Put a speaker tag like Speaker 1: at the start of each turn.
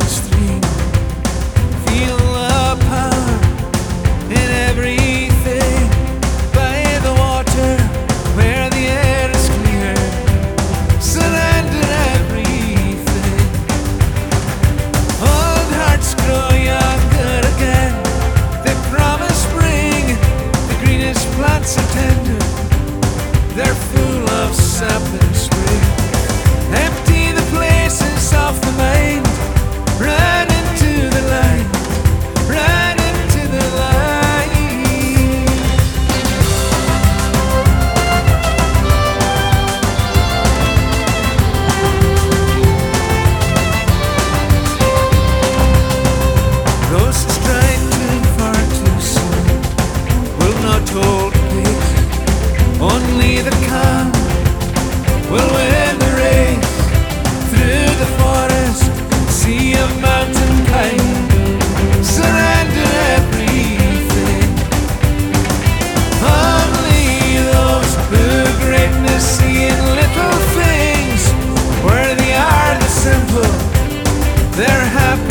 Speaker 1: stream. Feel the power in everything. By the water where the air is clear, surrender everything. Old hearts grow younger again. They promise spring. The greenest plants are tender. They're full of sap and spring. Empty the places of the mind. Run into the light. Run into the light. Ghosts trying too far too soon will not hold peace. Only the calm will win the race. Through the forest, sea of mountain pine, surrender everything. Only those who greatness see in little things, where they are the simple, they're happy.